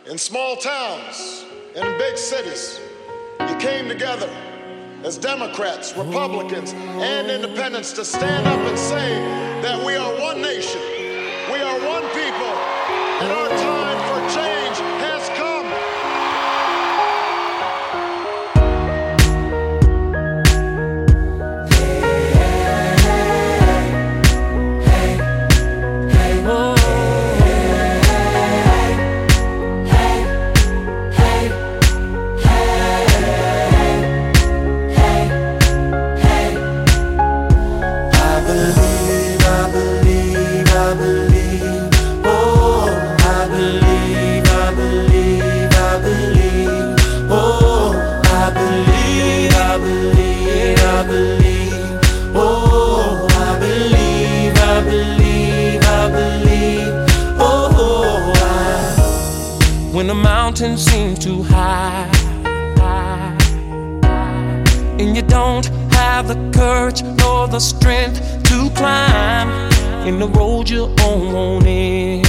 In small towns and in big cities, you came together as Democrats, Republicans, and independents to stand up and say that we are one nation, we are one people, and our time for change has come. When the mountain seems too high, and you don't have the courage nor the strength to climb, in the road you're on it,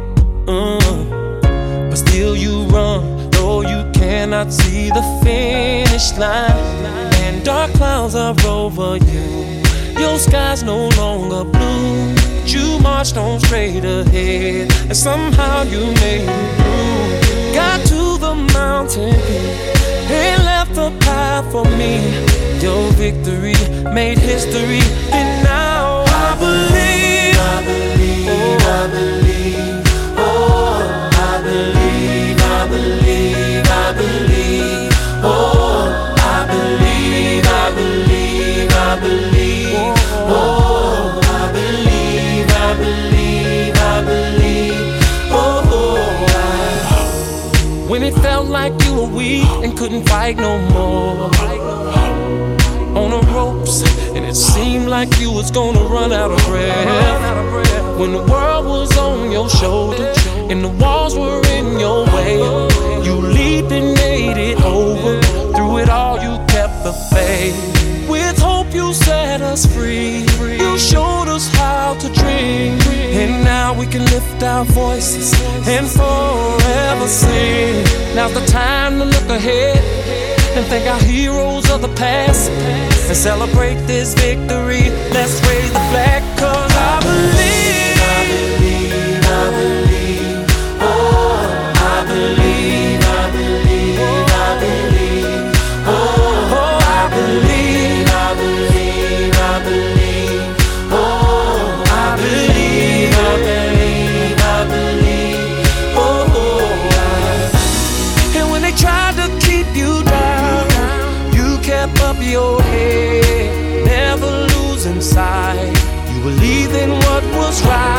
but still you run, though you cannot see the finish line, and dark clouds are over you, your sky's no longer blue, but you marched on straight ahead, and somehow you made it through. Got to the mountain peak and left a path for me. Your victory made history, and now I believe, I believe, oh, I believe, oh, I believe, I believe, I believe, oh, I believe, I believe, I believe, oh, I believe, I believe, I believe, oh. When it felt like you were weak and couldn't fight no more, on the ropes, and it seemed like you was gonna run out of breath. When the world was on your shoulder and the walls were in your way, you leaped and made it over. Through it all you kept the faith. With hope you set us free. You showed us how to dream, and now we can lift our voices and forever sing. Now's the time to look ahead and thank our heroes of the past and celebrate this victory. Let's raise the flag, 'cause I believe, I believe, I believe, oh, I believe, I believe, I believe, oh, I believe, I believe, I believe, oh, I believe, I believe, I believe, oh. And when they tried to keep you down, you kept up your head, never losing sight. You believed in what was right.